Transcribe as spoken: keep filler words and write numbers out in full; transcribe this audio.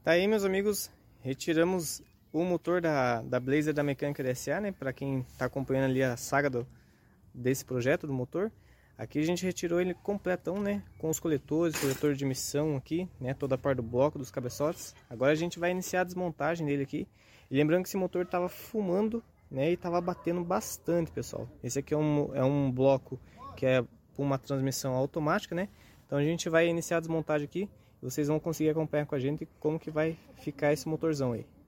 Tá aí, meus amigos, retiramos o motor da, da Blazer da Mecânica D S A, né? Para quem tá acompanhando ali a saga do, desse projeto do motor. Aqui a gente retirou ele completão, né? Com os coletores, coletor de emissão aqui, né? Toda a parte do bloco, dos cabeçotes. Agora a gente vai iniciar a desmontagem dele aqui. E lembrando que esse motor tava fumando, né? E tava batendo bastante, pessoal. Esse aqui é um, é um bloco que é uma transmissão automática, né? Então a gente vai iniciar a desmontagem aqui. Vocês vão conseguir acompanhar com a gente como que vai ficar esse motorzão aí.